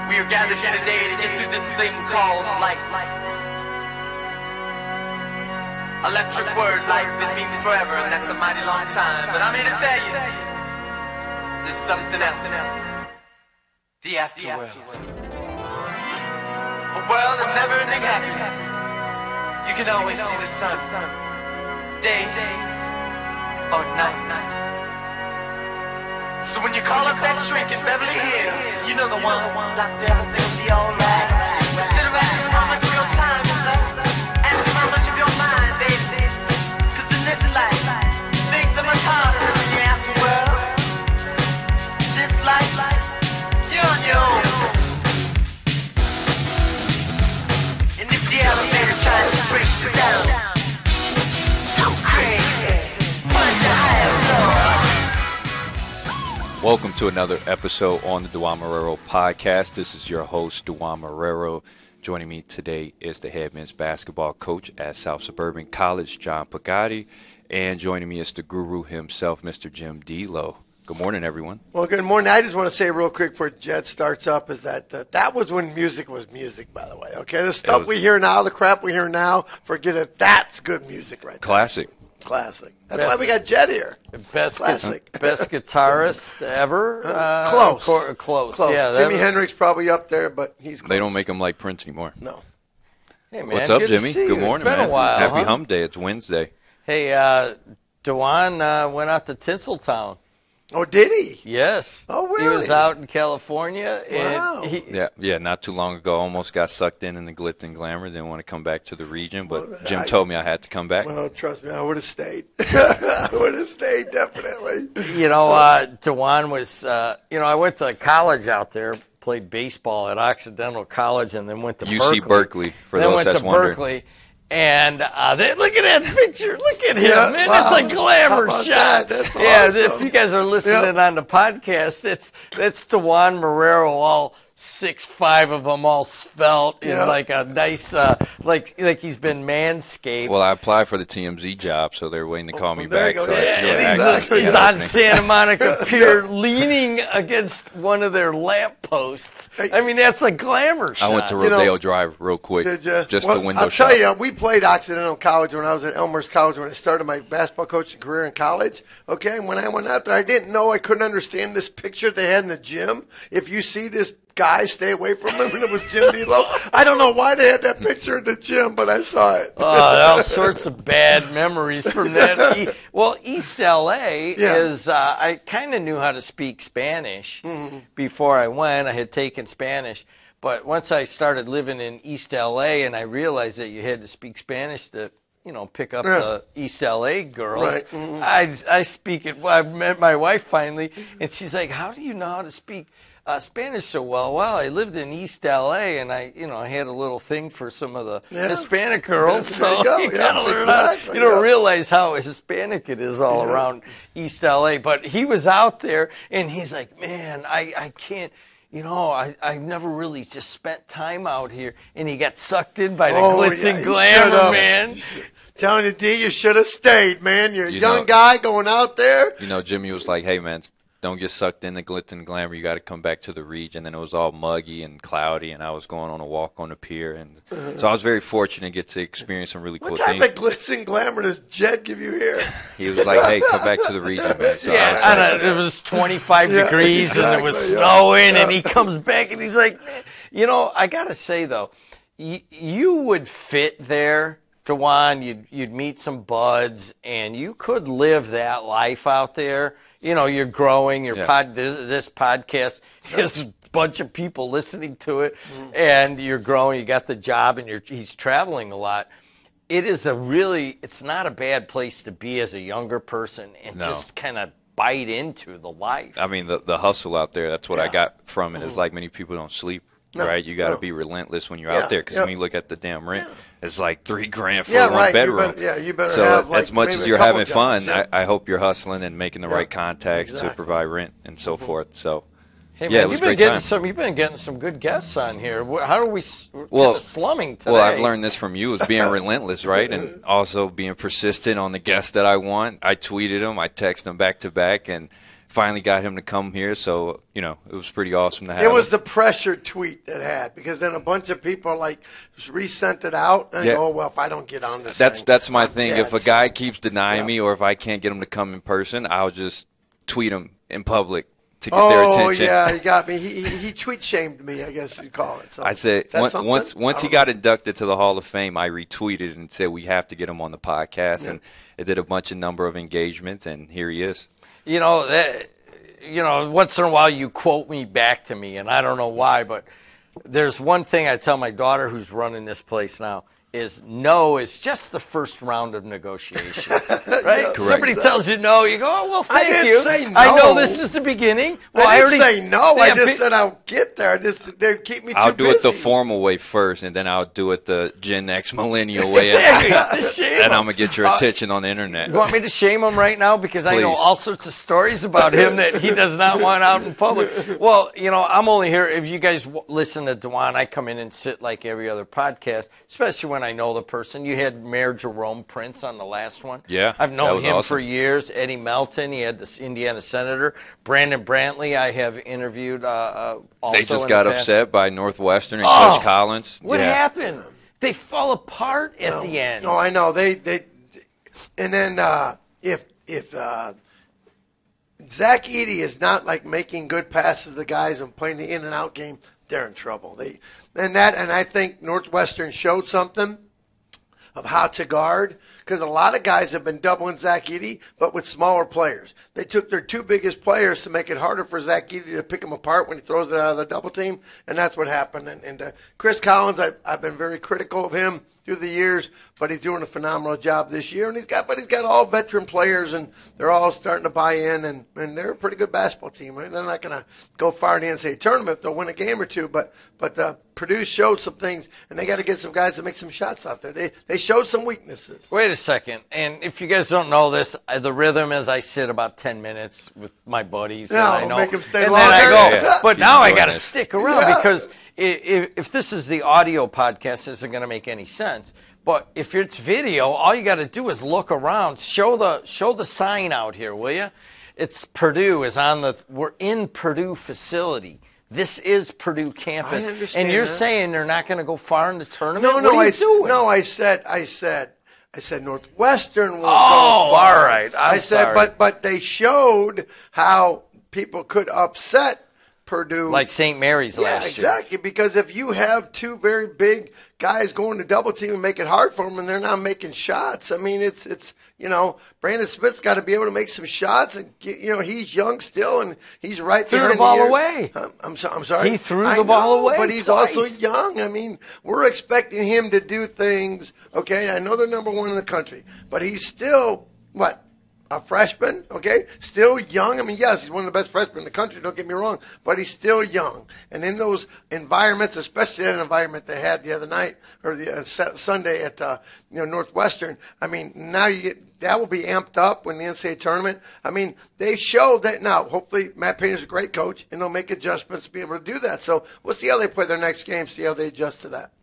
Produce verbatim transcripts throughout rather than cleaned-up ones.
We are gathered here today to get through this thing called life. Electric word, life, it means forever, and that's a mighty long time. But I'm here to tell you, there's something else. The afterworld. A world of never-ending happiness. You can always see the sun, day or night. So when you call up that shrink in Beverly Hills, you know the one. Doctor, everything will be alright. Instead of asking how much of your time is left, ask him how much of your mind, baby. Cause in this life, things are much harder than in the afterworld. This life, you're on your own. And if the elevator tries to break you down, go crazy, punch a higher floor. Welcome to another episode on the Duan Marrero podcast. This is your host, Duan Marrero. Joining me today is the head men's basketball coach at South Suburban College, John Pagatti. And joining me is the guru himself, Mister Jim D'Lo. Good morning, everyone. Well, good morning. I just want to say real quick before Jet starts up is that uh, that was when music was music, by the way. Okay, the stuff was, we hear now, the crap we hear now, forget it. That's good music right there. Classic. Classic. That's best, why we got Jet here. Best, Classic. Best guitarist ever. Uh, close. Cor- close. Close. Yeah, Jimi was... Hendrix probably up there, but he's close. They don't make them like Prince anymore. No. Hey, man, What's up, good to Jimmy? see you. Good morning, it's been man. A while, Happy huh? Hump Day. It's Wednesday. Hey, uh, Duan uh, went out to Tinseltown. Oh, did he? Yes. Oh, He really? was out in California. And Wow. he, Yeah, yeah. Not too long ago, almost got sucked in in the glitz and glamour. Didn't want to come back to the region, but Well, Jim I- told me I had to come back. Well, trust me, I would have stayed. I would have stayed, definitely. You know, uh, Duan was, uh, you know, I went to college out there, played baseball at Occidental College, and then went to U Berkeley. C Berkeley, for then those went that's to wondering. Berkeley. And uh, they, look at that picture. Look at him, Yeah, man. wow. That's a glamour How about shot. that? That's yeah, awesome. if you guys are listening Yep. on the podcast, that's that's Duan Marrero, all six five of them, all svelte, in Yep. like a nice, uh, like like he's been manscaped. Well, I applied for the T M Z job, so they're waiting to call me well, there back. you go. So I Yeah, feel And he's, like exactly. he's I- on Santa Monica Pier, leaning against one of their lamp posts. I mean, that's a glamour shot. I went to You know- Rodeo Drive real quick, Did you? just well, the window I'll shop. tell you, we played Occidental College when I was at Elmhurst College when I started my basketball coaching career in college. Okay, and when I went out there, I didn't know, I couldn't understand this picture they had in the gym. If you see this guy, stay away from him, and it was Jim D'Lo. I don't know why they had that picture in the gym, but I saw it. Oh, all sorts of bad memories from that. E- well, East L A Yeah. is, uh, I kind of knew how to speak Spanish Mm-hmm. before I went. I had taken Spanish. But once I started living in East L A and I realized that you had to speak Spanish to, you know, pick up Yeah. the East L A girls, Right, mhm. I, I speak it. Well, I met my wife finally, and she's like, how do you know how to speak Uh, Spanish so well? Well, I lived in East L A, and I, you know, I had a little thing for some of the Yeah. Hispanic girls. There So you go. you Yeah, gotta learn how- exactly, you don't yeah. realize how Hispanic it is all Yeah. around East L A. But he was out there, and he's like, man, I, I can't. You know, I, I've never really just spent time out here, and he got sucked in by the Oh, glitz yeah, and he glamour, shut up. man. Telling you, D, you should have stayed, man. You're a You young know- guy going out there. You know, Jimmy was like, hey, man, don't get sucked in the glitz and glamour. You got to come back to the region. And it was all muggy and cloudy, and I was going on a walk on the pier. And so I was very fortunate to get to experience some really cool What type things. of glitz and glamour does Jed give you here? He was like, hey, come back to the region, man. So I Yeah, was I like, don't- it was twenty-five Yeah, degrees and it was exactly, yeah. snowing, Yeah. and he comes back and he's like, man, you know, I gotta say though, y- you would fit there, Duan. You'd you'd meet some buds, and you could live that life out there. You know, you're growing. Your Yeah. pod, this, this podcast has a bunch of people listening to it, Mm-hmm. and you're growing. You got the job, and you're he's traveling a lot. It is a really, it's not a bad place to be as a younger person and No. just kind of bite into the life. I mean, the, the hustle out there, that's what I Yeah. got from it. Is like many people don't sleep, No, right? You got to no. be relentless when you're Yeah, out there because yeah. when you look at the damn rent, it's like three grand for Yeah, one right. You bedroom. better- yeah, you better so have, like, as much maybe as a you're couple having jobs, fun, yeah. I, I hope you're hustling and making the Yeah, right contacts exactly. to provide rent and so forth. So, Hey, yeah, man, it was you've been great getting time. some. You've been getting some good guests on here. Wh- How are we s- Well- kinda slumming today? Well, I've learned this from you is being relentless, right? And also being persistent on the guests that I want. I tweeted them, I texted them back to back, and finally got him to come here. So, you know, it was pretty awesome to have It was him. the pressure tweet that had, because then a bunch of people like resent it out and Yeah. go, oh, well, if I don't get on this That's thing, that's my I'm thing. dead. If a guy keeps denying Yeah. me, or if I can't get him to come in person, I'll just tweet him in public to get their Oh, attention. yeah, he got me. He, he, he tweet shamed me, I guess you'd call it. So, I said is that once something? once once I he don't got know. inducted to the Hall of Fame, I retweeted and said we have to get him on the podcast, Yeah. and it did a bunch of number of engagements, and here he is. You know, that, you know, once in a while you quote me back to me, and I don't know why, but there's one thing I tell my daughter who's running this place now is no is just the first round of negotiations, right? Correct. Somebody tells you no, you go, oh, well, I thank didn't you. say I know no. this is the beginning. Well, I didn't already say no. I Yeah, just but- said I'll get there. I just they keep me too I'll do busy. it the formal way first, and then I'll do it the Gen X millennial way, Yeah, and, shame and him. I'm gonna get your Uh, attention on the internet. You want me to shame him right now? Because I know Please. all sorts of stories about him that he does not want out in public. Well, you know, I'm only here. If you guys w- listen to Dewan, I come in and sit like every other podcast, especially when I know the person. You had Mayor Jerome Prince on the last one. Yeah, I've that known was him awesome. for years. Eddie Melton, he had this Indiana senator. Brandon Brantley, I have interviewed uh, uh, also They just in got the past. upset by Northwestern and Oh, Coach Collins. What yeah. happened? They fall apart at the end. No, I know they they, and then uh, if if uh, Zach Edey is not like making good passes to the guys and playing the in and out game, they're in trouble. They and that and I think Northwestern showed something of how to guard, because a lot of guys have been doubling Zach Edey, but with smaller players. They took their two biggest players to make it harder for Zach Edey to pick him apart when he throws it out of the double team, and that's what happened. And, and uh, Chris Collins, I, I've been very critical of him through the years, but he's doing a phenomenal job this year. And he's got, but he's got all veteran players, and they're all starting to buy in, and, and they're a pretty good basketball team. I mean, they're not going to go far in the N C double A tournament; they'll win a game or two. But but uh, Purdue showed some things, and they got to get some guys to make some shots out there. They they showed some weaknesses. Wait a second. And if you guys don't know this, uh, the rhythm is I sit about ten minutes with my buddies. No, and I know, make 'em stay and then I longer. go, Yeah, yeah. but Keep now I doing got to this. stick around Yeah. because if, if this is the audio podcast, this isn't going to make any sense. But if it's video, all you got to do is look around. Show the show the sign out here, will you? It's Purdue is on the. We're in Purdue facility. This is Purdue campus, I understand and you're that. saying they're not going to go far in the tournament. No, what no, are you I doing? no, I said, I said, I said Northwestern will Oh, go far. all right. I'm I said, sorry. but but they showed how people could upset Purdue, Like Saint Mary's yeah, last year. exactly. Because if you have two very big guys going to double team and make it hard for them, and they're not making shots, I mean, it's it's you know, Brandon Smith's got to be able to make some shots, and get, you know, he's young still, and he's right Threw the behind ball ear. away. I'm, I'm, so, I'm sorry. He threw I the ball know, away but he's twice. also young. I mean, we're expecting him to do things. Okay, I know they're number one in the country, but he's still what? A freshman, okay, still young. I mean, yes, he's one of the best freshmen in the country. Don't get me wrong, but he's still young. And in those environments, especially that environment they had the other night or the uh, Sa- Sunday at uh, you know Northwestern. I mean, now you get that will be amped up when the N C double A tournament. I mean, they showed that now. Hopefully, Matt Painter's a great coach, and they'll make adjustments to be able to do that. So we'll see how they play their next game. See how they adjust to that.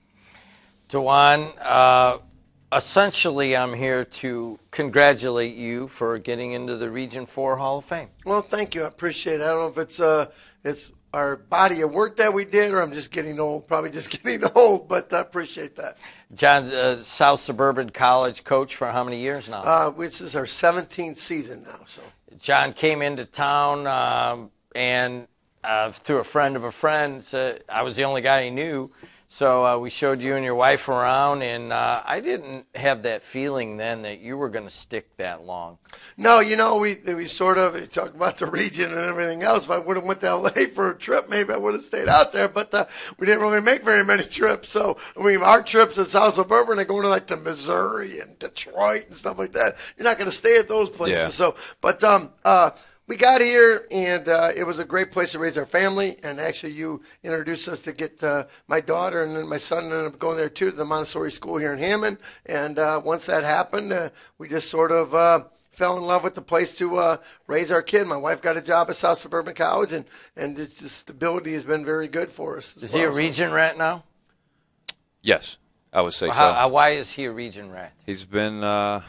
Dewan, uh, essentially, I'm here to congratulate you for getting into the Region Four Hall of Fame. Well, thank you. I appreciate it. I don't know if it's uh, it's our body of work that we did, or I'm just getting old. Probably just getting old, but I appreciate that. John, uh, South Suburban College coach for how many years now? Uh, this is our seventeenth season now. So John came into town um, and uh, through a friend of a friend, said I was the only guy he knew. So uh, we showed you and your wife around, and uh, I didn't have that feeling then that you were going to stick that long. no, you know, we we sort of we talked about the region and everything else. If I would have went to L A for a trip, maybe I would have stayed out there. But uh, we didn't really make very many trips. So I mean, our trips to South Suburban are going to like to Missouri and Detroit and stuff like that. You're not going to stay at those places. Yeah. So, but um uh. We got here, and uh, it was a great place to raise our family. And actually, you introduced us to get uh, my daughter, and then my son ended up going there too to the Montessori school here in Hammond. And uh, once that happened, uh, we just sort of uh, fell in love with the place to uh, raise our kid. My wife got a job at South Suburban College, and and it's just stability has been very good for us. as Is he a well. So- region rat now? Yes, I would say How, so. how, why is he a region rat? He's been uh,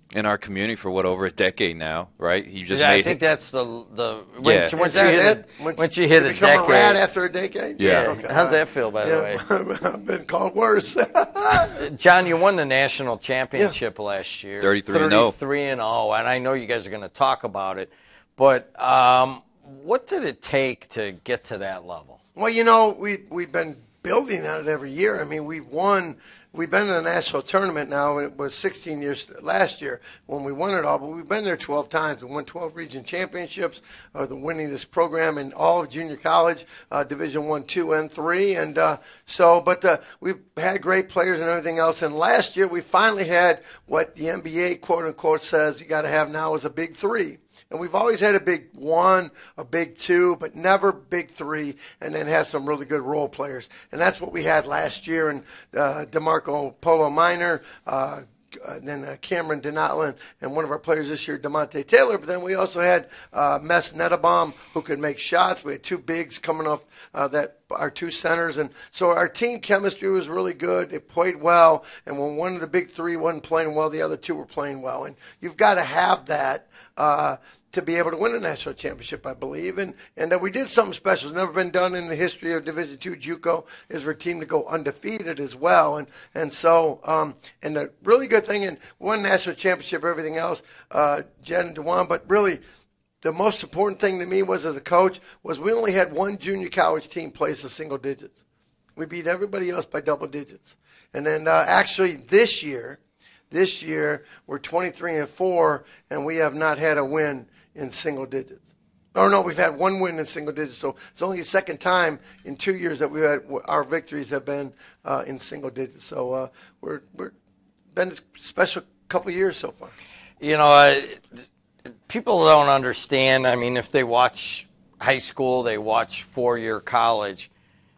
in our community for what, over a decade now, right? He just yeah, made I think it, that's the the once, Yeah. once, Is you that hit it? a, Once- once you hit you a become decade. a rat after a decade? Yeah. Okay. How's that feel, by the way? Yeah. I've been called worse. John, you won the national championship last year. thirty-three and oh. thirty-three and oh, and I know you guys are going to talk about it. But um, what did it take to get to that level? Well, you know, we, we've been building on it every year. I mean, we've won, we've been in the national tournament now. It was sixteen years last year when we won it all, but we've been there twelve times. We won twelve region championships, uh, the winningest program in all of junior college, uh, Division One, Two, and Three. And uh, so, but uh, we've had great players and everything else. And last year, we finally had what the N B A, quote unquote, says you got to have now is a big three. And we've always had a big one, a big two, but never big three, and then have some really good role players. And that's what we had last year. And uh, DeMarco Polo Minor, uh, and then uh, Cameron Denotland, and one of our players this year, DeMonte Taylor. But then we also had uh, Mess Nettabaum, who could make shots. We had two bigs coming off uh, that, our two centers. And so our team chemistry was really good. It played well. And when one of the big three wasn't playing well, the other two were playing well. And you've got to have that uh, to be able to win a national championship, I believe. And and uh, we did something special. It's never been done in the history of Division Two JUCO, is for a team to go undefeated as well. And and so, um, and the really good thing, and one national championship, everything else, uh, Jen and DeJuan, but really the most important thing to me was, as a coach, was we only had one junior college team place the single digits. We beat everybody else by double digits. And then uh, actually this year, this year we're twenty-three and four, and we have not had a win in single digits. Or no, we've had one win in single digits. So it's only the second time in two years that we've had our victories have been uh, in single digits. So uh, we're we're been a special couple years so far. You know, uh, people don't understand. I mean, if they watch high school, they watch four-year college.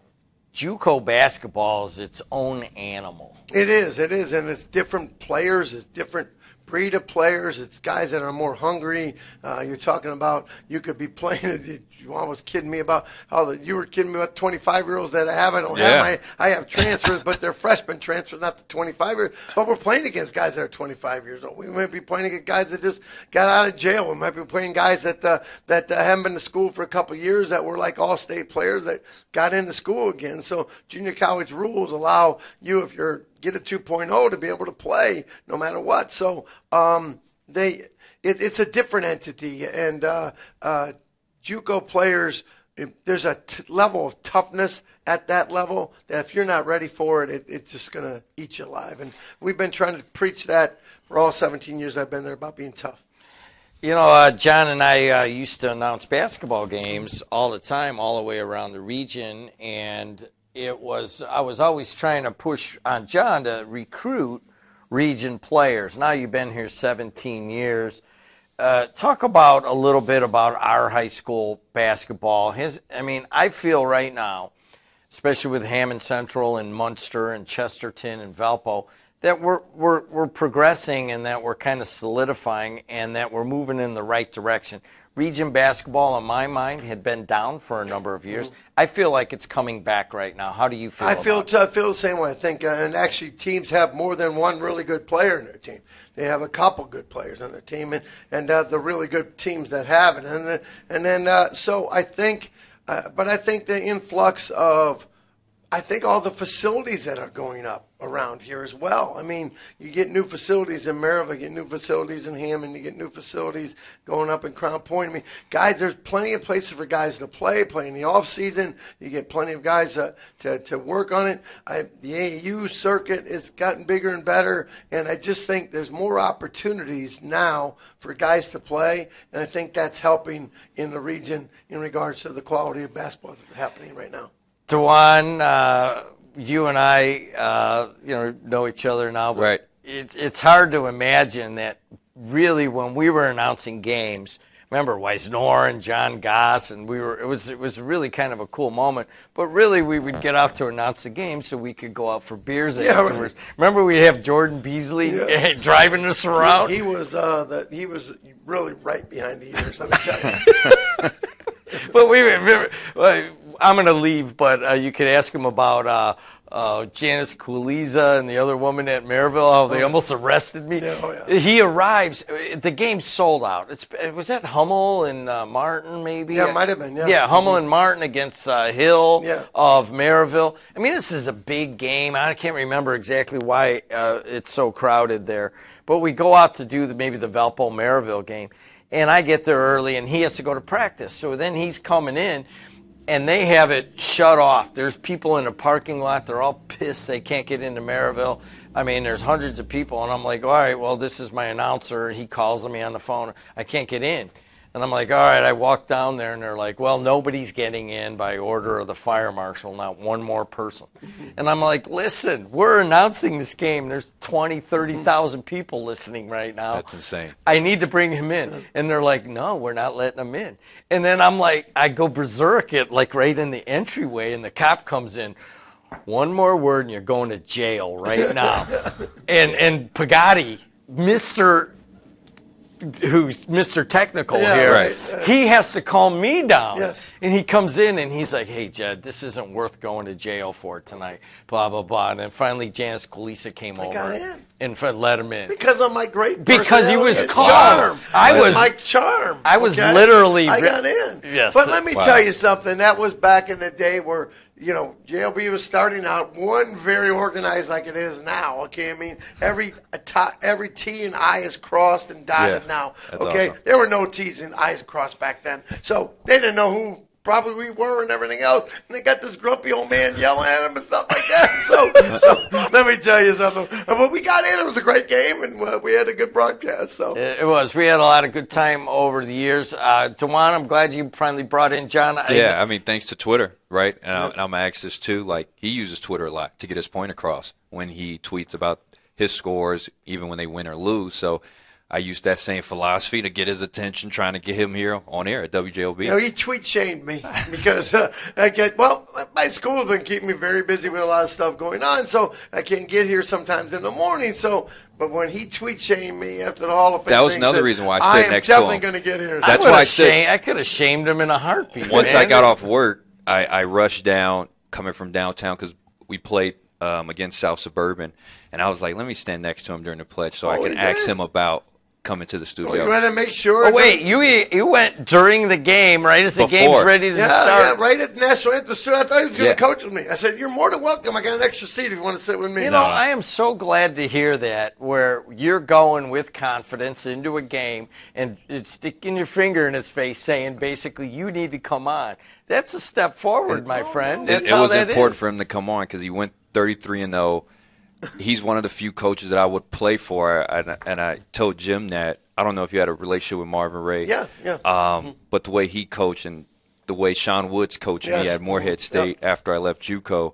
JUCO basketball is its own animal. It is, it is, and it's different players, it's different breed of players. It's guys that are more hungry. Uh, you're talking about you could be playing. You almost kidding me about how the, you were kidding me about twenty-five-year-olds that I have. I don't Yeah. have. My, I have transfers, but they're freshmen transfers, not the twenty-five years. But we're playing against guys that are twenty-five years old. We might be playing against guys that just got out of jail. We might be playing guys that uh, that uh, haven't been to school for a couple of years that were like all-state players that got into school again. So junior college rules allow you, if you're get a two point oh, to be able to play no matter what. So um, they it, it's a different entity, and uh, uh, JUCO players, it, there's a t- level of toughness at that level that if you're not ready for it, it it's just going to eat you alive. And we've been trying to preach that for all seventeen years I've been there about being tough. You know, uh, John and I uh, used to announce basketball games all the time, all the way around the region, and it was I was always trying to push on John to recruit region players. Now you've been here seventeen years. Uh, talk about a little bit about our high school basketball. His, I mean, I feel right now, especially with Hammond Central and Munster and Chesterton and Valpo, that we're we're we're progressing and that we're kind of solidifying and that we're moving in the right direction. Region basketball, in my mind, had been down for a number of years. I feel like it's coming back right now. How do you feel? I about feel it? t- I feel the same way. I think, uh, and actually, teams have more than one really good player in their team. They have a couple good players on their team, and and uh, the really good teams that have it, and then and then uh, so I think, uh, but I think the influx of, I think all the facilities that are going up around here as well. I mean, you get new facilities in Maryville, you get new facilities in Hammond, you get new facilities going up in Crown Point. I mean, guys, there's plenty of places for guys to play, play in the off season. You get plenty of guys uh, to to work on it. I, the A A U circuit has gotten bigger and better, and I just think there's more opportunities now for guys to play, and I think that's helping in the region in regards to the quality of basketball that's happening right now. DeJuan, uh, you and I, uh, you know, know each other now, but Right. it's it's hard to imagine that really when we were announcing games. Remember Weisnor and John Goss, and we were it was it was really kind of a cool moment. But really, we would get off to announce the game so we could go out for beers Yeah, afterwards. Remember, we'd have Jordan Beasley Yeah. driving us around. He, he was uh, the, he was really right behind the ears. Let me tell you. But we remember, I'm going to leave, but uh, you could ask him about uh, uh, Janice Kuliza and the other woman at Maryville, how they oh, almost arrested me. Yeah, oh, yeah. He arrives. The game's sold out. It's Was that Hummel and uh, Martin, maybe? Yeah, it might have been, yeah. Yeah, Hummel mm-hmm. and Martin against uh, Hill yeah. of Maryville. I mean, this is a big game. I can't remember exactly why uh, it's so crowded there. But we go out to do the, maybe the Valpo-Maryville game. And I get there early, and he has to go to practice. So then he's coming in, and they have it shut off. There's people in the parking lot. They're all pissed they can't get into Maryville. I mean, there's hundreds of people, and I'm like, all right, well, this is my announcer. He calls me on the phone. I can't get in. And I'm like, all right, I walk down there, and they're like, well, nobody's getting in by order of the fire marshal, not one more person. And I'm like, listen, we're announcing this game. There's twenty, thirty thousand people listening right now. That's insane. I need to bring him in. And they're like, no, we're not letting him in. And then I'm like, I go berserk it, like right in the entryway, and the cop comes in. One more word, and you're going to jail right now. and and Pagatti, Mister who's Mister Technical yeah, here, right. he has to calm me down. Yes. And he comes in and he's like, hey, Jed, this isn't worth going to jail for tonight, blah, blah, blah. And then finally Janice Kulisa came I over got in. and let him in. Because of my great Because he was and calm. charm. I was my charm. I was okay? literally I got in. Yes. But let me Wow. tell you something. That was back in the day where, you know, J L B was starting out one very organized like it is now. Okay, I mean every every T and I is crossed and dotted Yeah, now. that's Okay, awesome. there were no T's and I's crossed back then, so they didn't know who probably we were and everything else. And they got this grumpy old man yelling at him and stuff like that. So, so let me tell you something. But we got in. It was a great game, and uh, we had a good broadcast. So It was. We had a lot of good time over the years. Uh, DeJuan, I'm glad you finally brought in John. I, Yeah, I mean, thanks to Twitter, right? And, I'm, and I'm going to ask this too. Like, he uses Twitter a lot to get his point across when he tweets about his scores, even when they win or lose. So I used that same philosophy to get his attention, trying to get him here on air at W J O B. You know, he tweet shamed me because uh, I get well. My school's been keeping me very busy with a lot of stuff going on, so I can't get here sometimes in the morning. So, but when he tweet shamed me after the Hall of Fame, That was thing, another said, reason why I stood next to I him. am definitely going to get here. That's I why I would've stood- shamed, I could have shamed him in a heartbeat. Once man. I got off work, I, I rushed down, coming from downtown, because we played um, against South Suburban, and I was like, let me stand next to him during the pledge so Oh, I can he ask did? him about coming to the studio. You want to make sure. Oh, wait, you you went during the game, right as the Before. game's ready to Yeah, start. yeah, right at the national anthem. Stood. I thought he was going to Yeah. coach with me. I said, "You're more than welcome. I got an extra seat if you want to sit with me." You know, I am so glad to hear that, where you're going with confidence into a game and it's sticking your finger in his face saying, basically, you need to come on. That's a step forward, my friend. It, That's it how was that important is. for him to come on because he went thirty-three and oh. He's one of the few coaches that I would play for, and, and I told Jim that. I don't know if you had a relationship with Marvin Ray. Yeah, yeah. Um, Mm-hmm. But the way he coached and the way Sean Woods coached Yes. me at Morehead Mhm. State after I left JUCO,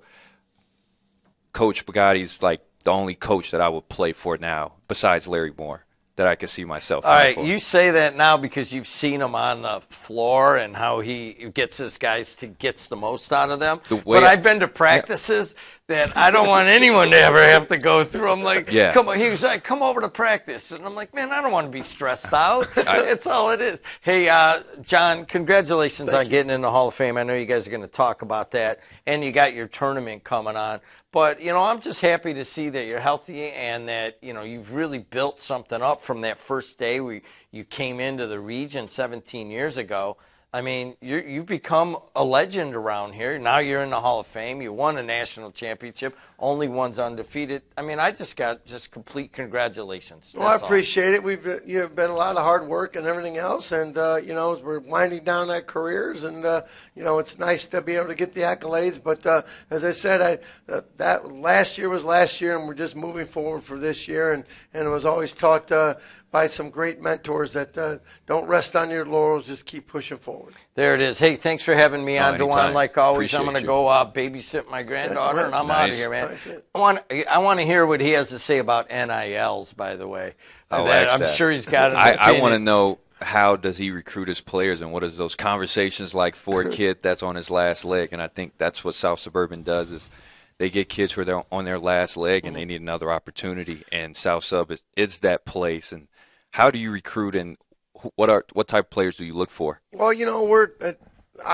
Coach Pagatti's like the only coach that I would play for now, besides Larry Moore, that I could see myself All playing right, for. you say that now because you've seen him on the floor and how he gets his guys to gets the most out of them. The way But I- I've been to practices that I don't want anyone to ever have to go through. I'm like, Yeah. come on. He was like, come over to practice, and I'm like, man, I don't want to be stressed out. That's all it is. Hey, uh, John, congratulations on getting in the Hall of Fame. I know you guys are going to talk about that, and you got your tournament coming on. But, you know, I'm just happy to see that you're healthy and that, you know, you've really built something up from that first day we you came into the region seventeen years ago. I mean, you're, you've become a legend around here. Now you're in the Hall of Fame. You won a national championship. Only one's undefeated. I mean, I just got just complete congratulations. Well, I That's all. appreciate it. We've uh, you know, been a lot of hard work and everything else, and uh, you know, as we're winding down our careers, and uh, you know, it's nice to be able to get the accolades. But uh, as I said, I uh, that last year was last year, and we're just moving forward for this year. And and it was always taught uh, by some great mentors that uh, don't rest on your laurels, just keep pushing forward. There it is. Hey, thanks for having me Oh, on, DeJuan. anytime. Like always, Appreciate I'm going to you. go uh, babysit my granddaughter, and I'm out of Nice. here, man. That's it. I want I want to hear what he has to say about N I Ls, by the way. I'll That- ask I'm that. sure he's got an I, I opinion. want to know, how does he recruit his players, and what is those conversations like for a kid that's on his last leg? And I think that's what South Suburban does, is they get kids who are on their last leg and they need another opportunity, and South Sub is, is that place. And how do you recruit, and what are what type of players do you look for? Well, you know, we're uh, I'm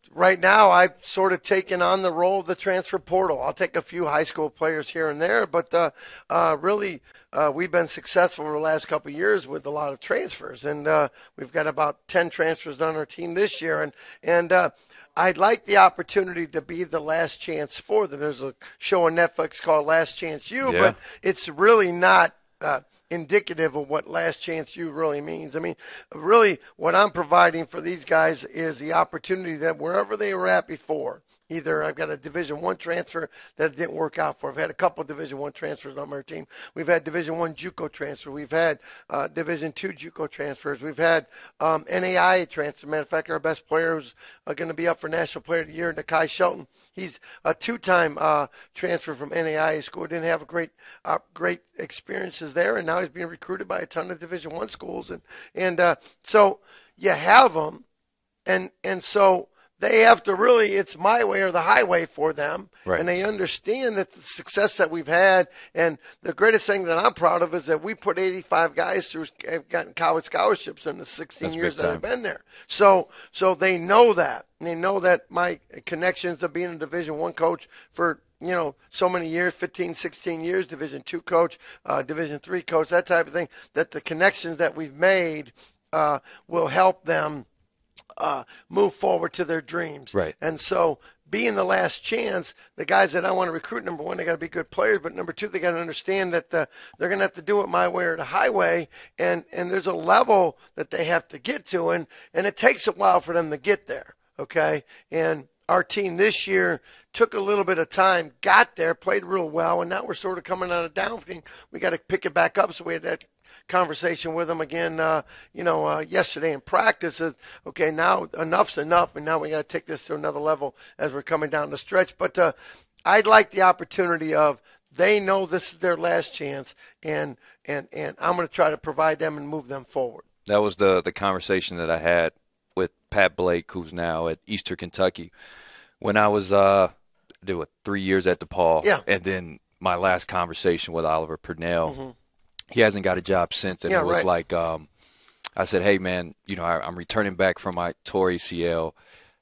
right now I've sort of taken on the role of the transfer portal. I'll take a few high school players here and there, but uh, uh, really uh, we've been successful over the last couple of years with a lot of transfers, and uh, we've got about ten transfers on our team this year, and and uh, I'd like the opportunity to be the last chance for them. There's a show on Netflix called Last Chance U, Yeah. but it's really not uh, indicative of what last chance U really means. I mean, really what I'm providing for these guys is the opportunity that wherever they were at before, either I've got a Division One transfer that didn't work out for. I've had a couple of Division One transfers on our team. We've had Division One JUCO transfer. We've had uh, Division Two JUCO transfers. We've had um, N A I A transfer. Matter of fact, our best player who's uh, going to be up for National Player of the Year, Nakai Shelton. He's a two-time uh, transfer from N A I A school. Didn't have a great, uh, great experiences there, and now he's being recruited by a ton of Division One schools. And and uh, so you have them, and and so. They have to really, it's my way or the highway for them. Right. And they understand that the success that we've had, and the greatest thing that I'm proud of is that we put eighty-five guys who have gotten college scholarships in the sixteen That's years big that I've time. been there. So so they know that. And they know that my connections of being a Division One coach for, you know, so many years, fifteen, sixteen years, Division Two coach, uh, Division Three coach, that type of thing, that the connections that we've made uh, will help them Uh, move forward to their dreams. Right. And so being the last chance, the guys that I want to recruit, number one, they got to be good players, but number two, they got to understand that the, they're going to have to do it my way or the highway, and, and there's a level that they have to get to, and, and it takes a while for them to get there, okay? And our team this year took a little bit of time, got there, played real well, and now we're sort of coming on a down thing. We got to pick it back up, so we had that conversation with them again, uh, you know, uh, yesterday in practice. Is, okay, now enough's enough, and now we got to take this to another level as we're coming down the stretch. But uh, I'd like the opportunity of they know this is their last chance, and and and I'm going to try to provide them and move them forward. That was the the conversation that I had with Pat Blake, who's now at Eastern Kentucky. When I was uh, did what three years at DePaul, Yeah. and then my last conversation with Oliver Purnell. Mm-hmm. He hasn't got a job since, and Yeah, it was right. like um, I said, "Hey, man, you know, I, I'm returning back from my tour A C L.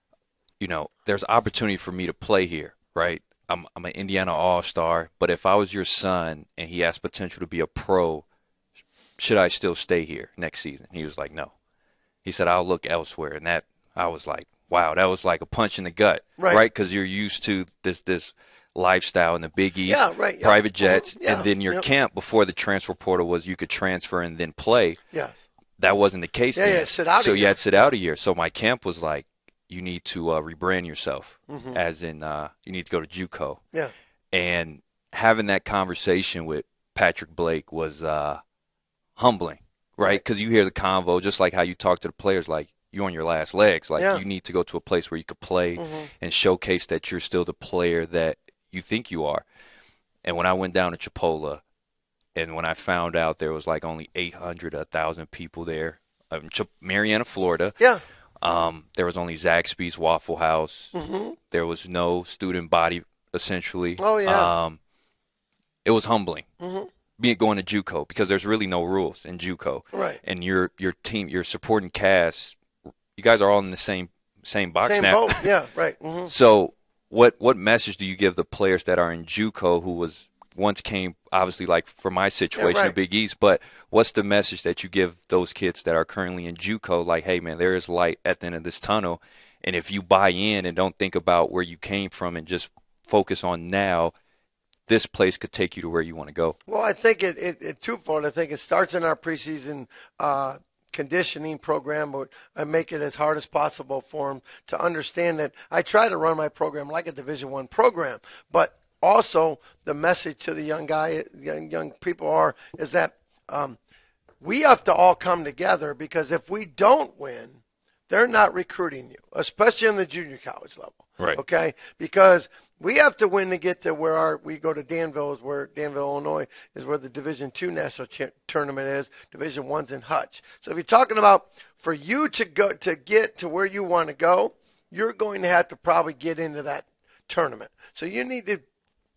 You know, there's opportunity for me to play here, right? I'm I'm an Indiana All-Star, but if I was your son and he has potential to be a pro, should I still stay here next season?" He was like, "No." He said, "I'll look elsewhere," and that I was like, "Wow, that was like a punch in the gut, Right. right? Because you're used to this this." lifestyle in the Big East, Yeah, right, yeah. private jets, Mhm, yeah, and then your yep. camp before the transfer portal was you could transfer and then play. Yeah. That wasn't the case Yeah, then. yeah, sit out a so you year. had to sit out a year. So my camp was like, you need to uh, rebrand yourself, Mm-hmm. as in uh, you need to go to JUCO. Yeah. And having that conversation with Patrick Blake was uh, humbling, right? Because you hear the convo, just like how you talk to the players, like, you're on your last legs. Like, Yeah. you need to go to a place where you could play Mm-hmm. and showcase that you're still the player that you think you are. And when I went down to Chipola, and when I found out there was like only eight hundred, one thousand people there, um, Chip- Marietta, Florida. Yeah. Um, there was only Zaxby's Waffle House. Mm-hmm. There was no student body, essentially. Oh, yeah. Um, it was humbling. Mm-hmm. Being going to JUCO, because there's really no rules in JUCO. Right. And your your team, your supporting cast, you guys are all in the same same box Same now. boat. Yeah, right. Mm-hmm. So what what message do you give the players that are in JUCO who was once came obviously like for my situation Yeah, right. in Big East, but what's the message that you give those kids that are currently in JUCO, like, hey man, there is light at the end of this tunnel, and if you buy in and don't think about where you came from and just focus on now, this place could take you to where you want to go. Well, I think it, it, it twofold. I think it starts in our preseason uh, conditioning program, but I make it as hard as possible for them to understand that I try to run my program like a Division One program, but also the message to the young guy, young, young people are is that um, we have to all come together, because if we don't win, they're not recruiting you, especially in the junior college level. Right. Okay? Because we have to win to get to where our we go to Danville, is where Danville, Illinois, is where the Division Two national ch- tournament is. Division One's in Hutch. So if you're talking about for you to go to get to where you want to go, you're going to have to probably get into that tournament. So you need to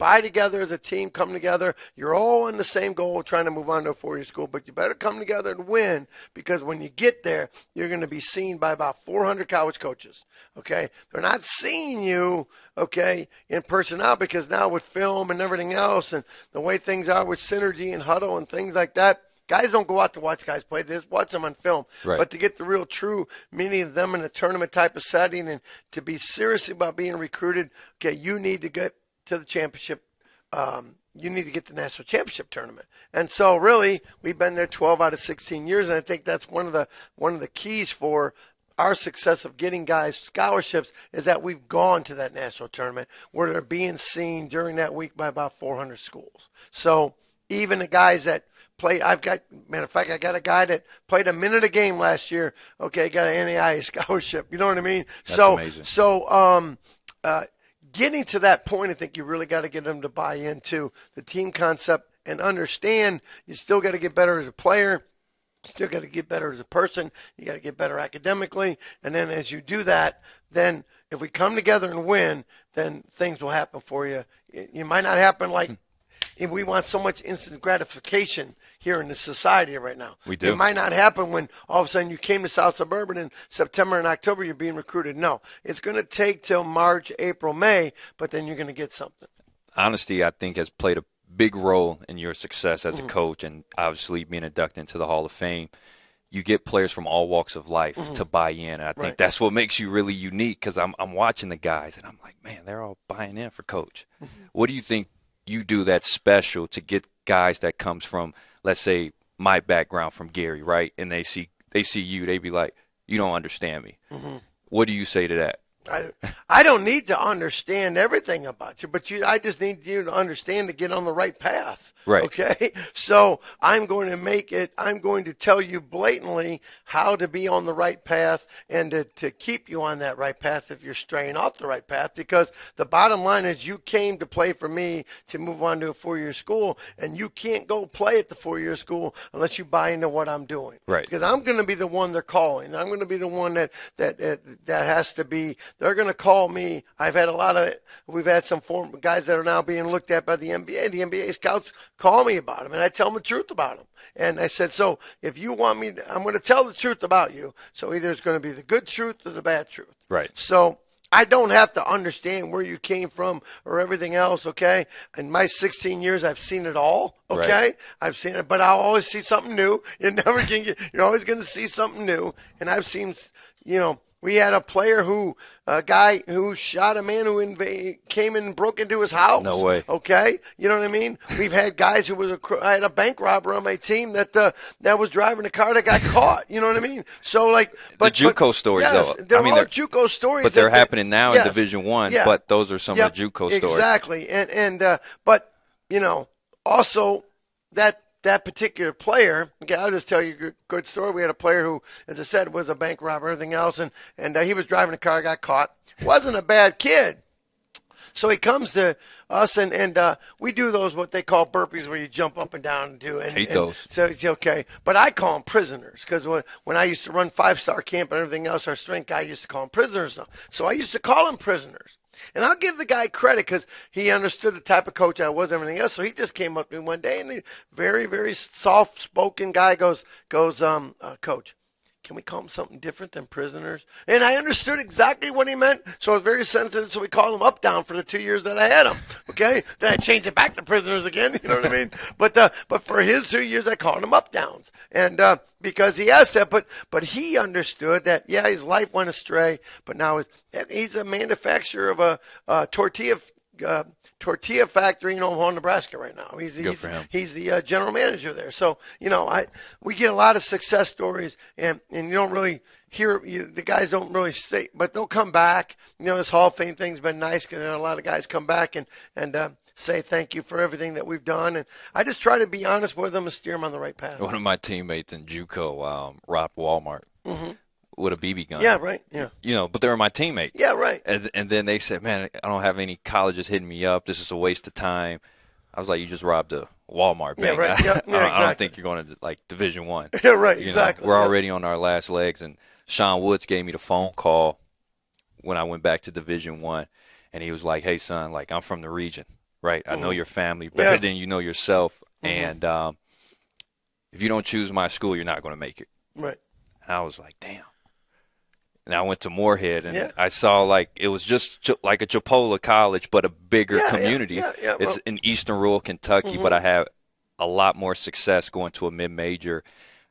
buy together as a team, come together. You're all in the same goal, trying to move on to a four-year school, but you better come together and win, because when you get there, you're going to be seen by about four hundred college coaches, okay? They're not seeing you, okay, in person now, because now with film and everything else and the way things are with synergy and huddle and things like that, guys don't go out to watch guys play. They just watch them on film. Right. But to get the real true meaning of them in a tournament type of setting and to be serious about being recruited, okay, you need to get to the championship. Um, you need to get the national championship tournament. And so really, we've been there twelve out of sixteen years, and I think that's one of the one of the keys for our success of getting guys scholarships is that we've gone to that national tournament where they're being seen during that week by about four hundred schools. So even the guys that play, I've got, matter of fact, I got a guy that played a minute a game last year. Okay, got an N A I A scholarship. You know what I mean? That's so, amazing. So, um, uh, getting to that point, I think you really got to get them to buy into the team concept and understand you still got to get better as a player. Still got to get better as a person. You got to get better academically. And then as you do that, then if we come together and win, then things will happen for you. It, it might not happen like and we want so much instant gratification here in the society right now. We do. It might not happen when all of a sudden you came to South Suburban in September and October, you're being recruited. No, it's going to take till March, April, May, but then you're going to get something. Honesty, I think, has played a big role in your success as a coach, and obviously being inducted into the Hall of Fame. You get players from all walks of life mm-hmm. to buy in. And I think right. that's what makes you really unique, because I'm I'm watching the guys and I'm like, man, they're all buying in for Coach. Mm-hmm. What do you think you do that's special to get guys that comes from, let's say, my background from Gary, right? And they see they see you, they be like, you don't understand me. Mm-hmm. What do you say to that? I, I don't need to understand everything about you, but you, I just need you to understand to get on the right path. Right. Okay. So I'm going to make it, I'm going to tell you blatantly how to be on the right path and to, to keep you on that right path if you're straying off the right path, because the bottom line is you came to play for me to move on to a four-year school, and you can't go play at the four-year school unless you buy into what I'm doing. Right. Because I'm going to be the one they're calling. I'm going to be the one that, that, that, that has to be, they're going to call me. I've had a lot of, we've had some form, guys that are now being looked at by the N B A. The N B A scouts call me about them, and I tell them the truth about them. And I said, so if you want me, to, I'm going to tell the truth about you. So either it's going to be the good truth or the bad truth. Right. So I don't have to understand where you came from or everything else, okay? In my sixteen years, I've seen it all, okay? Right. I've seen it, but I'll always see something new. You're never going to you're always going to see something new. And I've seen, you know, we had a player who, a guy who shot a man who invade, came in and broke into his house. No way. Okay, you know what I mean? We've had guys who was a, I had a bank robber on my team that uh, that was driving a car that got caught. You know what I mean? So like, but the JUCO but, stories, yes, though. They're I mean, all they're, JUCO stories, but they're that, happening now yes, in Division One. yeah. But those are some yep, of the JUCO stories. Exactly, and and uh, but you know also that. That particular player, okay, I'll just tell you a good, good story. We had a player who, as I said, was a bank robber, everything else, and, and uh, he was driving a car, got caught. Wasn't a bad kid. So he comes to us, and, and uh, we do those, what they call burpees, where you jump up and down and do. And, Hate and those. So it's okay. But I call them prisoners, because when, when I used to run five-star camp and everything else, our strength guy used to call them prisoners. So I used to call them prisoners. And I'll give the guy credit because he understood the type of coach I was and everything else. So he just came up to me one day, and he, very, very soft-spoken guy goes, goes, um, uh, Coach, can we call them something different than prisoners? And I understood exactly what he meant, so I was very sensitive, so we called them up down for the two years that I had them, okay? Then I changed it back to prisoners again, you know what I mean? But uh, but for his two years, I called them up downs, and uh, because he asked that, but but he understood that, yeah, his life went astray, but now he's, he's a manufacturer of a, a tortilla uh, tortilla factory in Omaha, Nebraska right now. He's, Good he's, for him. he's the uh, general manager there. So, you know, I we get a lot of success stories, and, and you don't really hear, you, the guys don't really say, but they'll come back. You know, this Hall of Fame thing's been nice because a lot of guys come back and, and uh, say thank you for everything that we've done. And I just try to be honest with them and steer them on the right path. One of my teammates in JUCO, um, robbed Walmart mm-hmm. with a B B gun. Yeah, right. Yeah. You know, but they were my teammates. Yeah, right. And, and then they said, man, I don't have any colleges hitting me up. This is a waste of time. I was like, you just robbed a Walmart bank. Yeah, right. Yeah, yeah, I, don't, exactly. I don't think you're going to, like, Division One. Yeah, right, you exactly. Know, we're yeah. already on our last legs. And Sean Woods gave me the phone call when I went back to Division One, and he was like, hey, son, like, I'm from the region. right? I know your family better Yeah. than you know yourself. And um, if you don't choose my school, you're not going to make it. Right. And I was like, damn. And I went to Moorhead, and Yeah. I saw like it was just ch- like a Chipola college, but a bigger Yeah, yeah, community. yeah, yeah, It's well- in eastern rural Kentucky, but I had a lot more success going to a mid-major.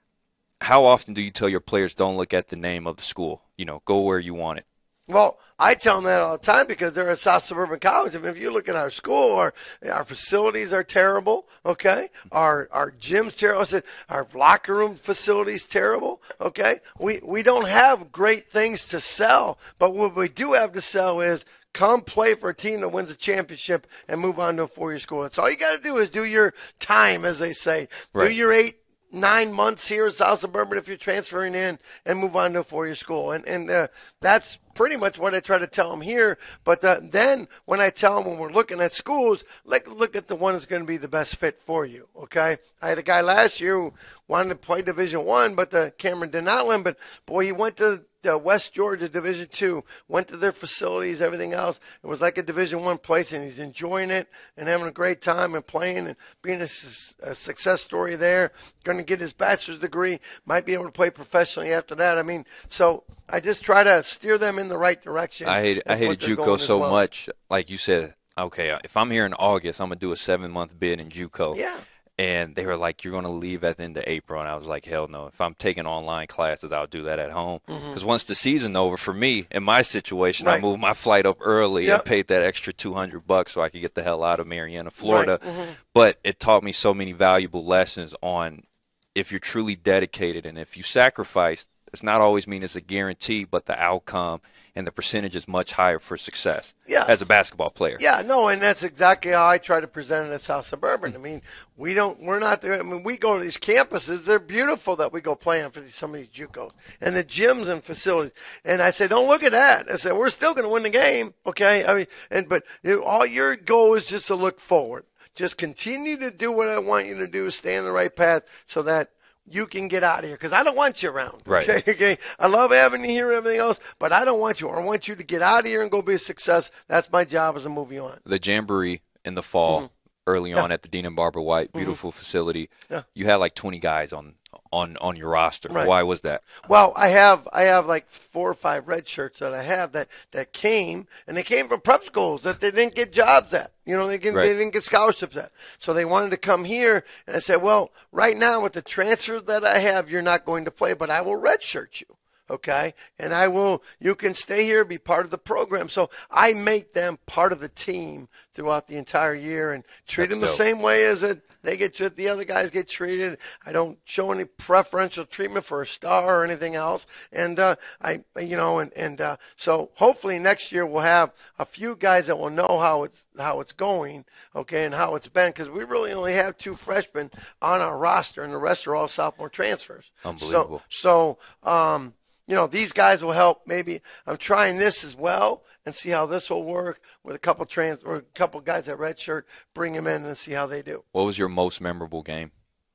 How often do you tell your players don't look at the name of the school? You know, go where you want it. Well, I tell them that all the time because they're at South Suburban College. I mean, if you look at our school, our our facilities are terrible. Okay, our our gym's terrible. I said our locker room facilities terrible. Okay, we we don't have great things to sell, but what we do have to sell is come play for a team that wins a championship and move on to a four-year school. That's all you got to do is do your time, as they say. Right. Do your eight. Nine months here at South Suburban if you're transferring in and move on to a four-year school. And and uh, that's pretty much what I try to tell them here. But uh, then when I tell them when we're looking at schools, like look at the one that's going to be the best fit for you, okay? I had a guy last year who wanted to play Division One, but the Cameron did not let him. But, boy, he went to the West Georgia Division Two, went to their facilities, everything else. It was like a Division One place, and he's enjoying it and having a great time and playing and being a, su- a success story there. Going to get his bachelor's degree, might be able to play professionally after that. I mean, so I just try to steer them in the right direction. I hate I of what hated they're JUCO going as so well. much. Like you said, okay, if I'm here in August, I'm gonna do a seven month bid in JUCO. Yeah. And they were like, "You're gonna leave at the end of April," and I was like, "Hell no! If I'm taking online classes, I'll do that at home." Because once the season over, for me in my situation, I Mm-hmm. Right. moved my flight up early Yep. and paid that extra two hundred bucks so I could get the hell out of Marietta, Florida. Right. Mm-hmm. But it taught me so many valuable lessons on if you're truly dedicated and if you sacrifice. It's not always mean it's a guarantee, but the outcome and the percentage is much higher for success Yes. as a basketball player. Yeah, no, and that's exactly how I try to present it at South Suburban. I mean, we don't, we're not there. I mean, we go to these campuses; they're beautiful that we go play on for these, some of these JUCOs and the gyms and facilities. And I said, don't look at that. I said, we're still going to win the game, okay? I mean, and but you know, all your goal is just to look forward. Just continue to do what I want you to do. Stay on the right path so that you can get out of here because I don't want you around. Right. Okay? Okay. I love having you here and everything else, but I don't want you. I want you to get out of here and go be a success. That's my job as a movie on. The Jamboree in the fall, early on at the Dean and Barbara White, beautiful facility. Yeah. You had like twenty guys on on on your roster. Right. Why was that? Well, I have I have like four or five red shirts that I have that, that came and they came from prep schools that they didn't get jobs at. You know, they didn't, Right. they didn't get scholarships at. So they wanted to come here, and I said, well, right now with the transfers that I have, you're not going to play, but I will redshirt you. Okay, and I will. You can stay here, be part of the program. So I make them part of the team throughout the entire year, and treat That's them the dope. same way as it, they get. The other guys get treated. I don't show any preferential treatment for a star or anything else. And uh, I, you know, and and uh, so hopefully next year we'll have a few guys that will know how it's how it's going, okay, and how it's been, because we really only have two freshmen on our roster, and the rest are all sophomore transfers. Unbelievable. So, so um. You know, these guys will help. Maybe I'm trying this as well and see how this will work with a couple trans or a couple guys at redshirt. Bring them in and see how they do. What was your most memorable game?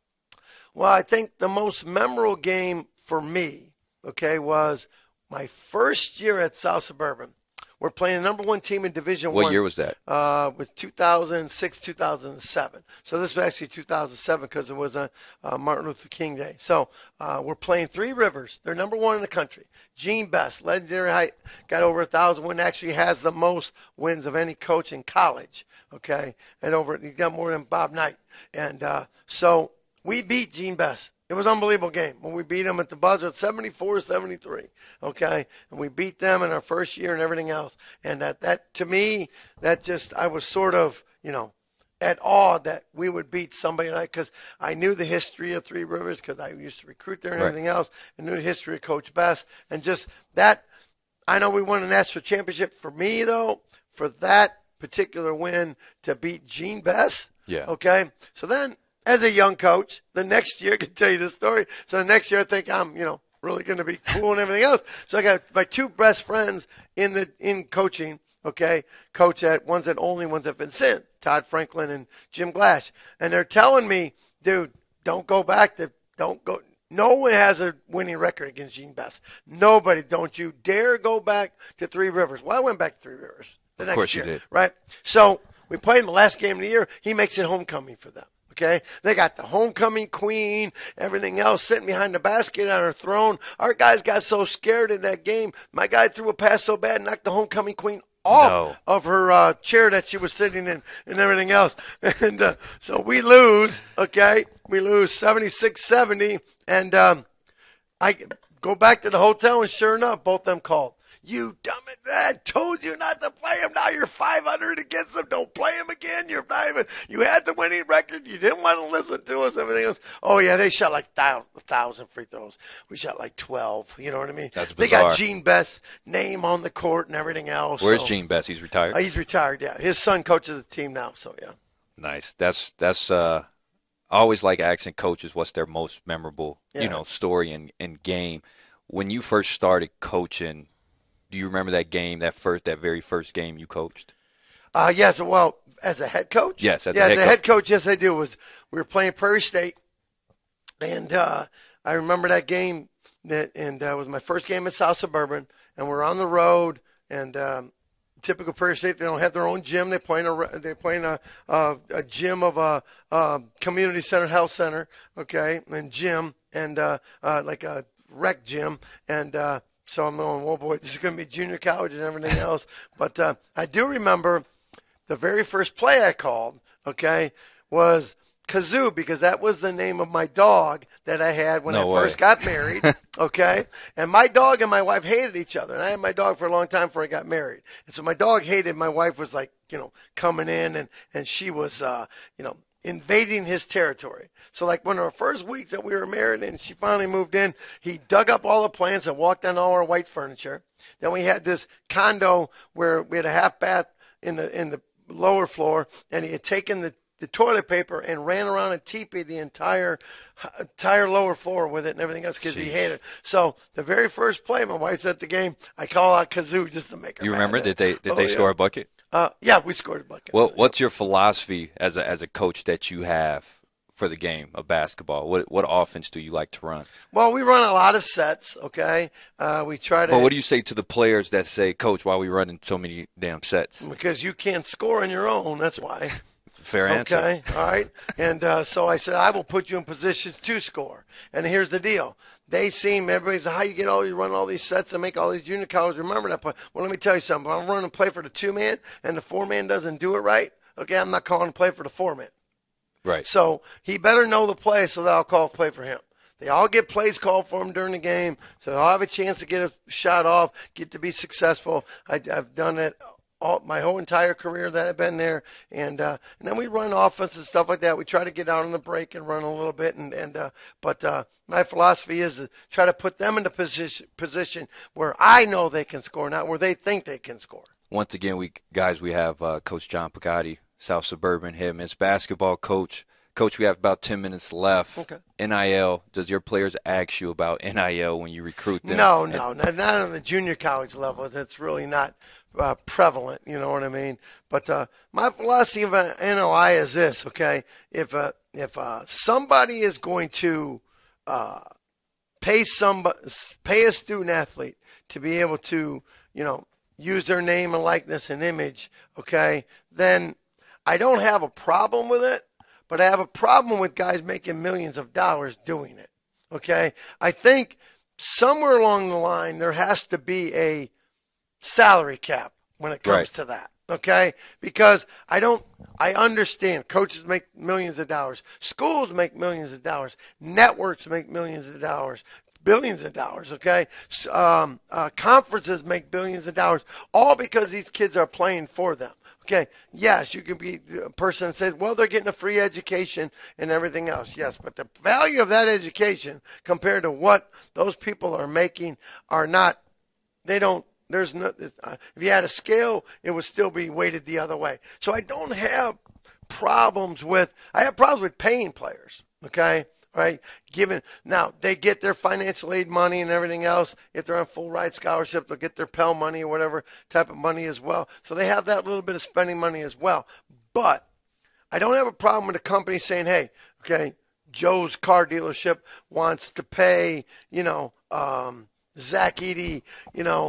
Well, I think the most memorable game for me, okay, was my first year at South Suburban. We're playing the number one team in Division What One. year was that? Uh, was two thousand six, two thousand seven. So this was actually two thousand seven because it was a uh, Martin Luther King Day. So uh, we're playing Three Rivers. They're number one in the country. Gene Best, legendary height, got over a thousand wins. Actually has the most wins of any coach in college. Okay, and over he got more than Bob Knight. And uh, so we beat Gene Best. It was an unbelievable game when we beat them at the buzzer at seventy-four seventy-three, okay? And we beat them in our first year and everything else. And that, that to me, that just, I was sort of, you know, at awe that we would beat somebody like, because I knew the history of Three Rivers because I used to recruit there and Right. everything else. I knew the history of Coach Best. And just that, I know we won a national championship. For me, though, for that particular win to beat Gene Best, Yeah. okay? So then, as a young coach, the next year I can tell you the story. So the next year I think I'm, you know, really going to be cool and everything else. So I got my two best friends in the in coaching. Okay, coach at one's at Only, one's at Vincent, Todd Franklin and Jim Glash, and they're telling me, dude, don't go back to, don't go. No one has a winning record against Gene Best. Nobody. Don't you dare go back to Three Rivers. Well, I went back to Three Rivers the Of next course you year, did. right? So We play in the last game of the year. He makes it homecoming for them. Okay, they got the homecoming queen, everything else sitting behind the basket on her throne. Our guys got so scared in that game. My guy threw a pass so bad, knocked the homecoming queen off No. of her uh, chair that she was sitting in and everything else. And uh, so we lose, okay? We lose seventy-six seventy. And um, I go back to the hotel, and sure enough, both them called. You dumb it! I told you not to play him. Now you're five hundred against him. Don't play him again. You're not even. You had the winning record. You didn't want to listen to us. Everything else. Oh yeah, they shot like a thousand free throws. We shot like twelve. You know what I mean? That's They bizarre. got Gene Best's name on the court and everything else. Where's so. Gene Best? He's retired. Uh, he's retired. Yeah, his son coaches the team now. So yeah. Nice. That's that's. Uh, I always like asking coaches what's their most memorable, Yeah. you know, story and, and game. When you first started coaching, do you remember that game, that first, that very first game you coached? Uh, yes. Well, as a head coach. Yes, as a yeah, head as a head coach, yes, I do. Was we were playing Prairie State, and uh, I remember that game. That and uh, it was my first game at South Suburban, and we're on the road. And um, typical Prairie State, they don't have their own gym. They play in a they play in a a, a gym of a, a community center, health center. Okay, and gym and uh, uh, like a rec gym and. Uh, So I'm going, oh boy, this is going to be junior college and everything else. But uh, I do remember the very first play I called, okay, was Kazoo, because that was the name of my dog that I had when No I way. first got married, okay? And my dog and my wife hated each other. And I had my dog for a long time before I got married. And so my dog hated, my wife was like, you know, coming in and, and she was, uh, you know, invading his territory. So like one of our first weeks that we were married and she finally moved in, he dug up all the plants and walked on all our white furniture. Then we had this condo where we had a half bath in the in the lower floor, and he had taken the, the toilet paper and ran around a teepee the entire entire lower floor with it and everything else because he Sheesh. hated it. So the very first play, my wife's at the game, I call out Kazoo just to make her You mad. remember? Did they did Oh, they yeah. score a bucket? Uh, yeah, we scored a bucket. Well, what's your philosophy as a as a coach that you have for the game of basketball? What what offense do you like to run? Well, we run a lot of sets, okay? Uh, we try to But what do you say to the players that say, "Coach, why are we running so many damn sets?" because you can't score on your own, that's why. Fair answer. Okay, all right. And uh, so I said, I will put you in positions to score. And here's the deal. They seem, everybody's how you get all, you run all these sets and make all these junior colleges remember that play. Well, let me tell you something. If I'm running a play for the two-man and the four-man doesn't do it right, okay, I'm not calling a play for the four-man. Right. So he better know the play so that I'll call a play for him. They all get plays called for them during the game, so they'll have a chance to get a shot off, get to be successful. I, I've done it all, my whole entire career that I've been there, and uh, and then we run offense and stuff like that. We try to get out on the break and run a little bit, and and uh, but uh, my philosophy is to try to put them in the position position where I know they can score, not where they think they can score. Once again, we guys, we have uh, Coach John Pagati, South Suburban head men's basketball coach. Coach, we have about ten minutes left. Okay. N I L. Does your players ask you about N I L when you recruit them? No, no, not, not on the junior college level. That's really not uh, prevalent. You know what I mean? But uh, my philosophy of an N O I is this: okay, if uh, if uh, somebody is going to uh, pay somebody, pay a student athlete to be able to, you know, use their name and likeness and image, okay, then I don't have a problem with it. But I have a problem with guys making millions of dollars doing it. Okay? I think somewhere along the line there has to be a salary cap when it comes Right. to that. Okay? Because I don't I understand coaches make millions of dollars. Schools make millions of dollars. Networks make millions of dollars. Billions of dollars, okay? S- Um, uh, conferences make billions of dollars, all because these kids are playing for them. Okay, yes, you can be a person that says, well, they're getting a free education and everything else. Yes, but the value of that education compared to what those people are making are not, they don't, there's no, uh, if you had a scale, it would still be weighted the other way. So I don't have problems with, I have problems with paying players, okay? Right, given now they get their financial aid money and everything else. If they're on full ride scholarship, they'll get their Pell money or whatever type of money as well. So they have that little bit of spending money as well. But I don't have a problem with a company saying, "Hey, okay, Joe's car dealership wants to pay, you know, um, Zach Eady, you know,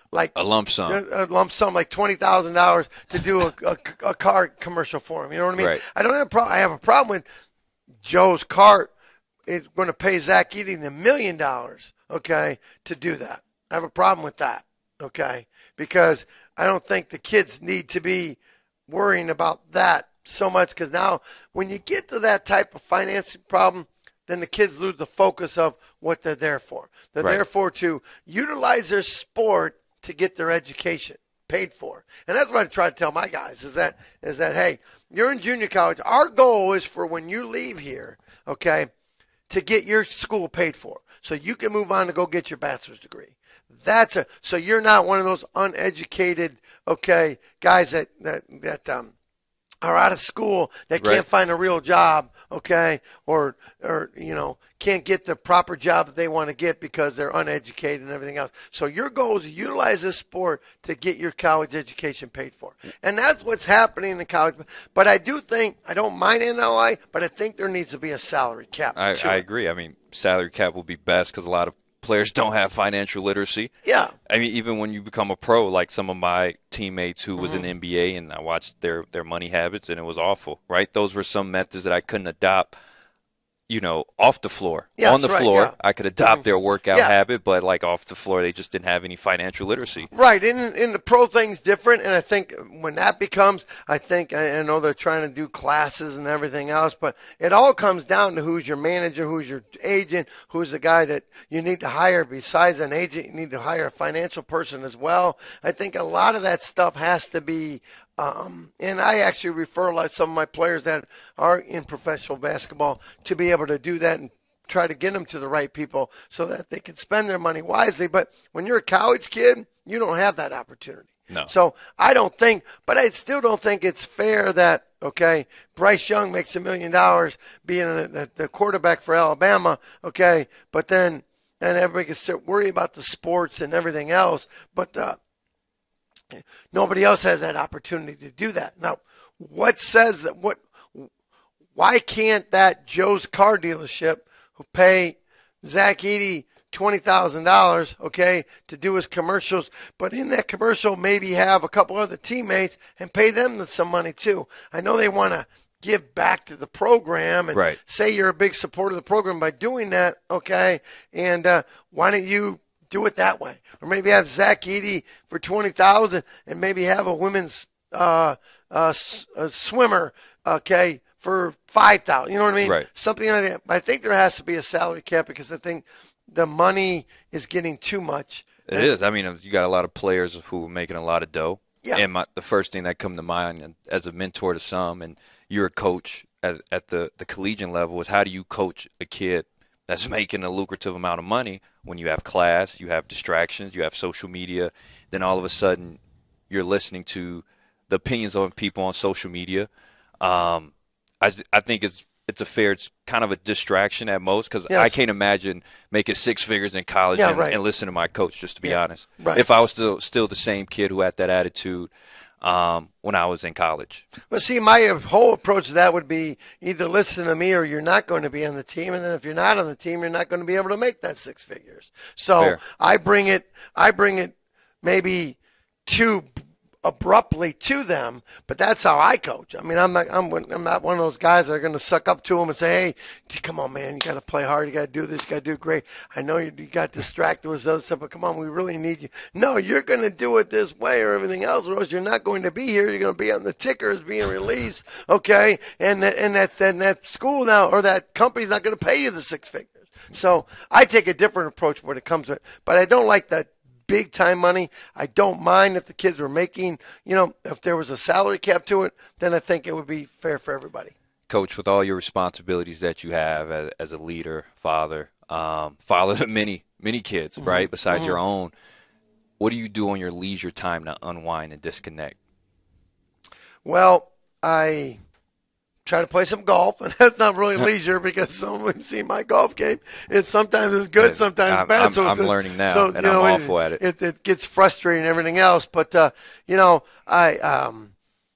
like A lump sum. a, a lump sum, like twenty thousand dollars to do a, a, a car commercial for him. You know what I mean? Right. I don't have a problem. I have a problem with Joe's cart is going to pay Zach Edey a million dollars, okay, to do that. I have a problem with that, okay, because I don't think the kids need to be worrying about that so much, because now when you get to that type of financing problem, then the kids lose the focus of what they're there for. They're Right. there for to utilize their sport to get their education paid for. And that's what I try to tell my guys is that, is that, hey, you're in junior college. Our goal is for when you leave here, okay, to get your school paid for so you can move on to go get your bachelor's degree. That's a, so you're not one of those uneducated, okay, guys that, that, that, um, are out of school that can't Right. find a real job, okay, or or you know can't get the proper job that they want to get because they're uneducated and everything else. So your goal is to utilize this sport to get your college education paid for, and that's what's happening in the college. But I do think I don't mind N L I, but I think there needs to be a salary cap. I, to I it. agree. I mean, salary cap will be best because a lot of players don't have financial literacy. Yeah. I mean, even when you become a pro, like some of my teammates who was Mm-hmm. in the N B A, and I watched their, their money habits, and it was awful, right? Those were some methods that I couldn't adopt, you know, off the floor. Yeah, On the that's right, floor, yeah. I could adopt their workout Yeah. habit, but like off the floor, they just didn't have any financial literacy. Right, and, and the pro thing's different, and I think when that becomes, I think, I, I know they're trying to do classes and everything else, but it all comes down to who's your manager, who's your agent, who's the guy that you need to hire. Besides an agent, you need to hire a financial person as well. I think a lot of that stuff has to be Um, and I actually refer like some of my players that are in professional basketball to be able to do that and try to get them to the right people so that they can spend their money wisely. But when you're a college kid, you don't have that opportunity. No. So I don't think, but I still don't think it's fair that, okay, Bryce Young makes a million dollars being the, the quarterback for Alabama, okay, but then and everybody can sit, worry about the sports and everything else, but uh, nobody else has that opportunity to do that. Now, what says that? What? Why can't that Joe's car dealership who pay Zach Edey twenty thousand dollars, okay, to do his commercials, but in that commercial maybe have a couple other teammates and pay them some money too? I know they want to give back to the program and Right. say you're a big supporter of the program by doing that, okay, and uh, why don't you do it that way? Or maybe have Zach Edey for twenty thousand dollars and maybe have a women's uh, uh, s- a swimmer, okay, for five thousand dollars. You know what I mean? Right. Something like that. But I think there has to be a salary cap because I think the money is getting too much. It is. I mean, you got a lot of players who are making a lot of dough. Yeah. And my, the first thing that come to mind, and as a mentor to some, and you're a coach at, at the, the collegiate level, is how do you coach a kid that's making a lucrative amount of money when you have class, you have distractions, you have social media, then all of a sudden you're listening to the opinions of people on social media. Um, I, I think it's it's a fair, it's kind of a distraction at most because Yes. I can't imagine making six figures in college Yeah, and, right. and listen to my coach, just to be Yeah, honest. right. If I was still still the same kid who had that attitude um, when I was in college. But see, my whole approach to that would be either listen to me or you're not going to be on the team. And then if you're not on the team, you're not going to be able to make that six figures. So Fair. I bring it, I bring it maybe too abruptly to them, but that's how I coach. I mean, I'm not, I'm, I'm not one of those guys that are going to suck up to them and say, hey, come on, man, you got to play hard. You got to do this. You got to do great. I know you, you got distracted with other stuff, but come on, we really need you. No, you're going to do it this way or everything else, or else you're not going to be here. You're going to be on the tickers being released. Okay. And that, and that, and that school now, or that company's not going to pay you the six figures. So I take a different approach when it comes to it, but I don't like that big time money. I don't mind if the kids were making, you know, if there was a salary cap to it, then I think it would be fair for everybody. Coach, with all your responsibilities that you have as, as a leader, father, um, father to many, many kids, Mm-hmm. right, besides your own, what do you do on your leisure time to unwind and disconnect? Well, I try to play some golf, and that's not really leisure because some of you see my golf game. It's sometimes it's good, sometimes I'm- bad. I'm- so it's- I'm learning now, so, and you know, I'm awful at it. It, it gets frustrating and everything else, but uh, you know, I um,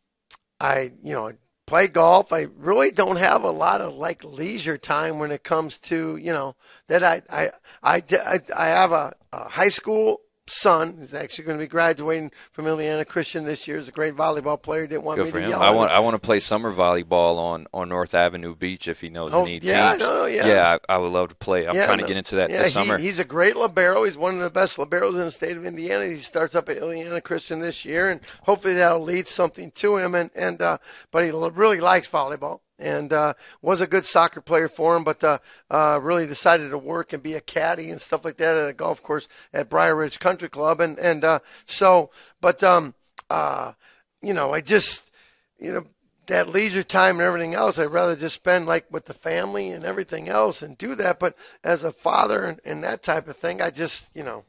I you know play golf. I really don't have a lot of like leisure time when it comes to you know that I I I I, I have a, a high school son is actually going to be graduating from Indiana Christian this year. He's a great volleyball player. Didn't want Good me for to him. yell I at want him. I want to play summer volleyball on, on North Avenue Beach if he knows Oh, any yeah, teams. no, no, yeah. yeah, I, I would love to play. I'm Yeah, trying no. to get into that yeah, this he- summer. He's a great libero. He's one of the best liberos in the state of Indiana. He starts up at Indiana Christian this year, and hopefully that'll lead something to him. And, and uh, but he really likes volleyball. And uh, was a good soccer player for him, but uh, uh, really decided to work and be a caddy and stuff like that at a golf course at Briar Ridge Country Club. And and uh, so, but um, uh, you know, I just, you know, that leisure time and everything else, I'd rather just spend like with the family and everything else and do that. But as a father and, and that type of thing, I just, you know,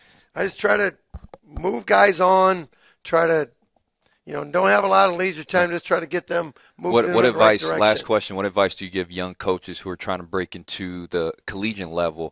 I just try to move guys on, try to. You know, don't have a lot of leisure time. Just try to get them moving What in what the right advice? direction. Last question. What advice do you give young coaches who are trying to break into the collegiate level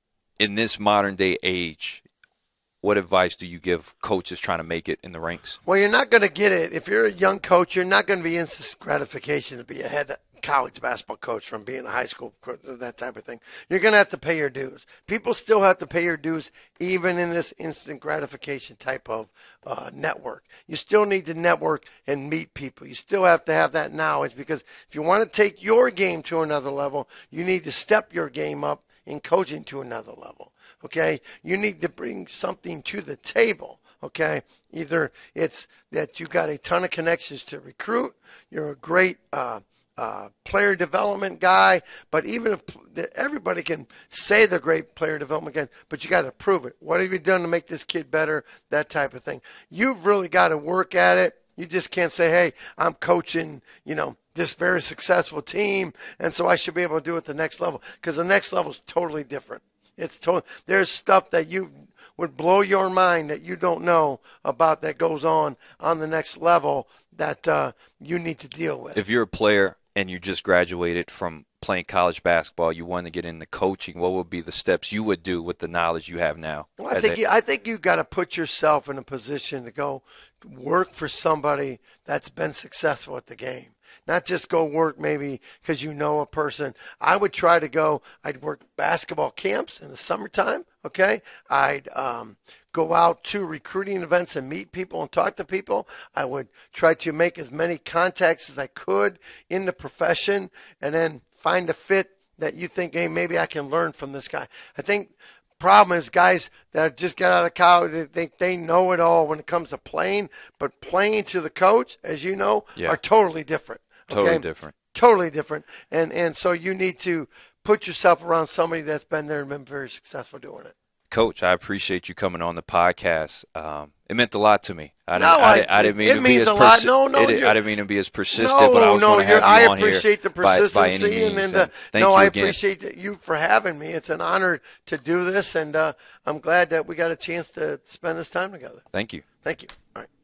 in this modern day age? What advice do you give coaches trying to make it in the ranks? Well, you're not going to get it. If you're a young coach, you're not going to be instant gratification to be a head college basketball coach from being a high school coach, that type of thing. You're going to have to pay your dues. People still have to pay your dues even in this instant gratification type of uh, network. You still need to network and meet people. You still have to have that knowledge, because if you want to take your game to another level, you need to step your game up in coaching to another level. Okay? You need to bring something to the table. Okay? Either it's that you got a ton of connections to recruit, you're a great uh, uh, player development guy, but even if everybody can say they're great player development guys, but you got to prove it. What have you done to make this kid better? That type of thing. You've really got to work at it. You just can't say, hey, I'm coaching, you know, this very successful team, and so I should be able to do it at the next level, because the next level is totally different. It's totally, there's stuff that you would blow your mind that you don't know about that goes on on the next level that uh, you need to deal with. If you're a player and you just graduated from playing college basketball, you want to get into coaching, what would be the steps you would do with the knowledge you have now? Well, I as think a- you, I think you got to put yourself in a position to go work for somebody that's been successful at the game. Not just go work maybe because you know a person. I would try to go, I'd work basketball camps in the summertime, okay? I'd um, go out to recruiting events and meet people and talk to people. I would try to make as many contacts as I could in the profession, and then find a fit that you think, hey, maybe I can learn from this guy. I think problem is guys that just got out of college, they think they know it all when it comes to playing, but playing to the coach, as you know, Yeah. are totally different. Okay? Totally different. Totally different. And and so you need to put yourself around somebody that's been there and been very successful doing it. Coach, I appreciate you coming on the podcast. Um, it meant a lot to me. I No, didn't, I, I- didn't, I didn't mean it to be means as a lot. persi- No, no, it- you're- I didn't mean to be as persistent, No, but I was no, going to have you're- you I on here appreciate the by, persistency by any means. and, and uh, thank no, you I again. appreciate you for having me. It's an honor to do this, and uh, I'm glad that we got a chance to spend this time together. Thank you. Thank you. All right.